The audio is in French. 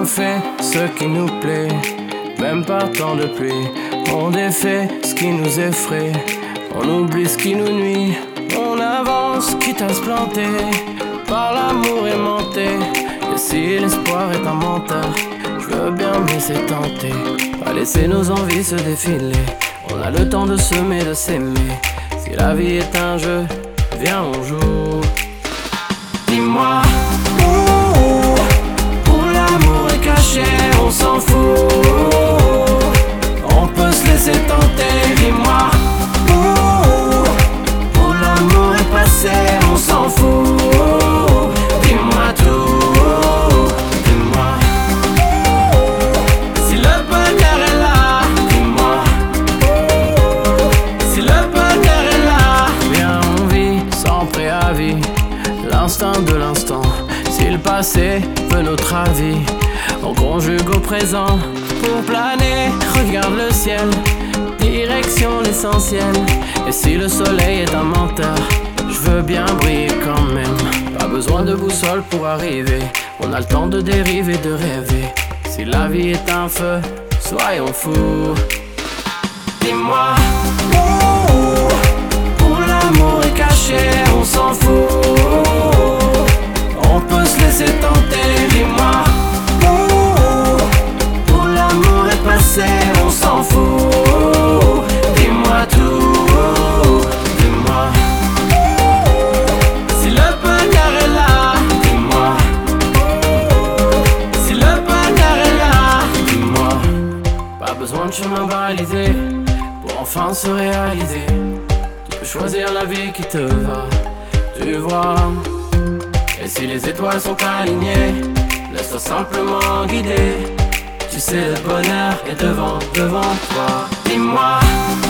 fait ce qui nous plaît, même par temps de pluie. On défait ce qui nous effraie, on oublie ce qui nous nuit. On avance quitte à se planter, par l'amour aimanté. Et si l'espoir est un menteur, je veux bien me laisser tenter. Pas laisser nos envies se défiler, on a le temps de semer, de s'aimer. Si la vie est un jeu, viens on joue. Dis-moi où l'amour est caché, on s'en fout. On peut se laisser tenter. Dis-moi où l'amour est passé, on s'en fout. Dis-moi tout, dis-moi si le bonheur est là. Dis-moi si le bonheur est là. Viens, on vit sans préavis, l'instant de l'instant. Si le passé veut notre avis, on conjugue au présent pour planer. Regarde le ciel, direction l'essentiel. Et si le soleil est un menteur, je veux bien briller quand même. Pas besoin de boussole pour arriver, on a le temps de dériver, de rêver. Si la vie est un feu, soyons fous. Dis-moi où l'amour est caché, on s'en fout. On peut se laisser tenter. Dis-moi où l'amour est passé, on s'en fout. Dis-moi tout, dis-moi si le bonheur est là. Dis-moi si le bonheur est là. Dis-moi, pas besoin de chemin balisé pour enfin se réaliser. Tu peux choisir la vie qui te va, tu vois. Et si les étoiles sont alignées, laisse-toi simplement guider. Tu sais le bonheur est devant toi. Dis-moi